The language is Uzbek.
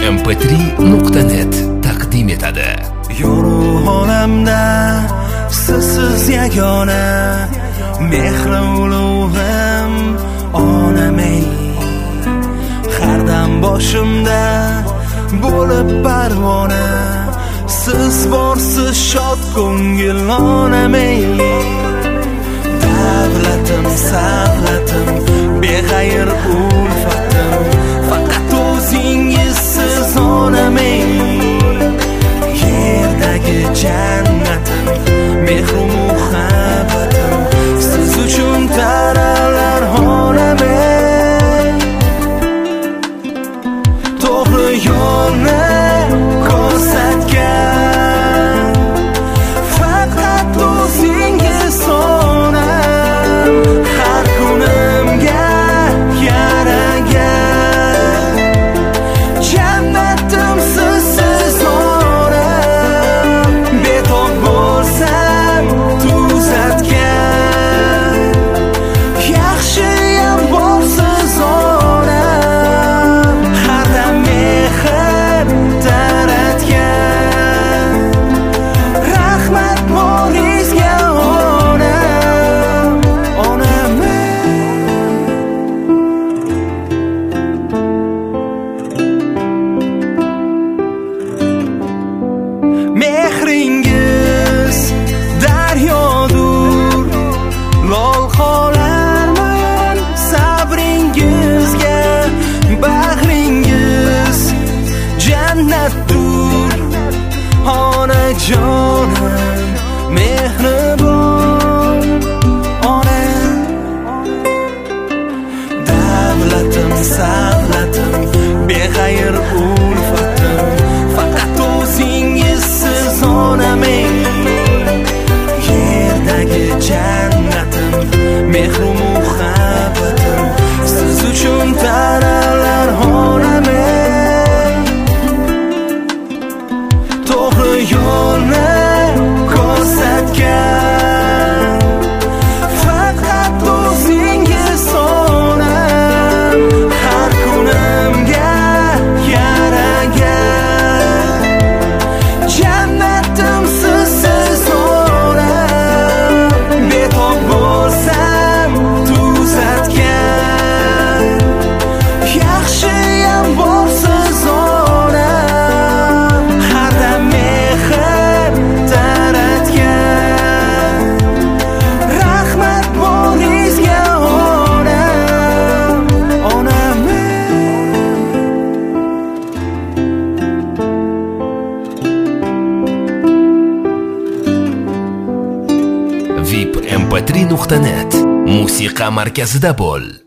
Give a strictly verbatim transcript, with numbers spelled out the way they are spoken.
em p tri nuqta net taqdim etadi. Yorug' olamda sizsiz yagona, mehri ulug'im onam-ey. Har dam boshimda bo'lib parvona, siz borsiz shod ko'ngil onam-ey. Davlatim, savlatim, beg'ayr ulfatim, faqat o'zingizsiz onam-ey. Yerdagi jannatim, mehru muhabbatim, siz uchun taralar onam-ey. To'g'ri yo'lni ko'rsatgan faqat o'zingiz onam. Har kunimga yaragan jannatim sizsiz onam. Betob bo'lsam tuzatgan, yaxshiyam borsiz onam. Har dam mehr taratgan, rahmat boringizga onam, onam-ey. Mehringiz daryodur, lol qolarman sabringizga. Bag'ringiz jannatdur, onajonim mehribon onam. Davlatim, savlatim, beg'ayr ulfatim, faqat o'zingizsiz onam-ey. Yerdagi jannatim, mehru muhabbatim, siz uchun taralar onam-ey. To'g'ri yo'lni ko'rsatgan faqat o'zingiz onam. Har kunimga yaragan jannatim sizsiz onam. Betob bo'lsam tuzatgan, yaxshiyam borsiz onam. Har dam mehr taratgan, rahmat boringizga onam, onam-ey. vip em p tri nuqta net musiqa markazida bo'l.